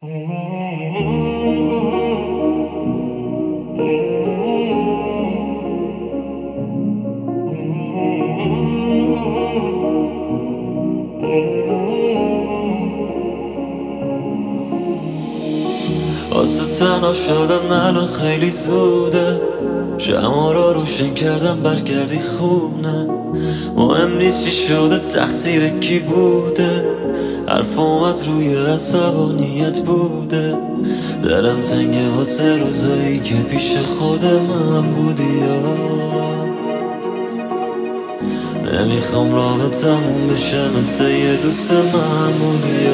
واسه تنها شدن الان خیلی زوده، شمع را روشن کردم برگردی خونه. مهم نیست چی شده، تقصیر کی بوده، حرفم از روی عصبانیت بوده. دلم تنگه واسه روزایی که پیش خود من بودی. نمیخوام رابطمون بشه مثل یه دوست معمولی.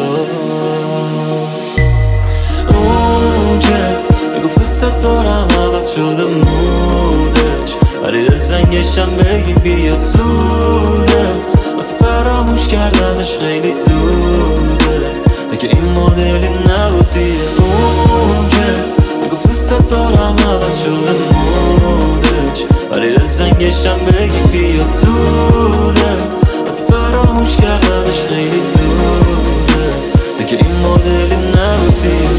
اون که میگفت دوست دارم عوض شده مودش، ولی دلتنگشم بگیم بیا زوده. واسه فراموش کردنش خیلی زوده، دیگه این مدلی نبودی. اون که میگفت دوست دارم عوض شده مودش، ولی دلتنگشم بگیم بیا زوده. واسه فراموش کردنش خیلی زوده، دیگه این مدلی نبودی.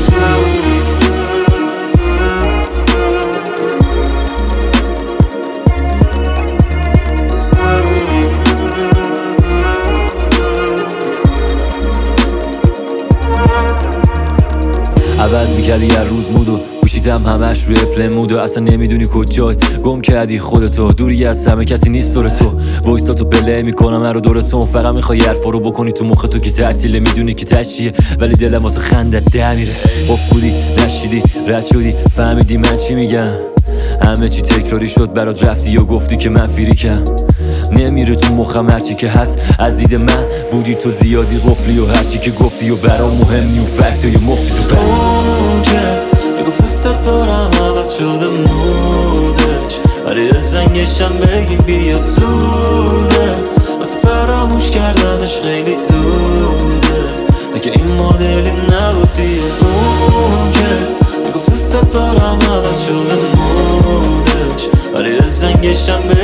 عوض میکردی هر روز مودو، گوشیتم همش روی پلن مودو. اصلا نمیدونی کجای گم کردی خودتو، دوری از همه کسی نیست دور تو. وایساتو بله میکنم هر دورتون، فقط میخوای حرفا رو بکنی تو مخ تو که تعطیله. میدونی که تشیه ولی دلم واسه خندت ده میره. اف بودی نشیدی رد شدی فهمیدی من چی میگم. همه چی تکراری شد برات، رفتی و گفتی که من فریکم. نمیره تو مخم هرچی که هست، از دید من بودی تو زیادی قفلی، و هرچی که گفتی و برام مهمی و فکت یا مفتی تو بر. اون که میگفت دوست دارم عوض شده مودش، ولی دلتنگشم بگیم بیا زوده. واسه فراموش کردنش خیلی زوده، دیگه این مدلی نبودی. اون که میگفت دوست دارم عوض شده مودش، ولی دلتنگشم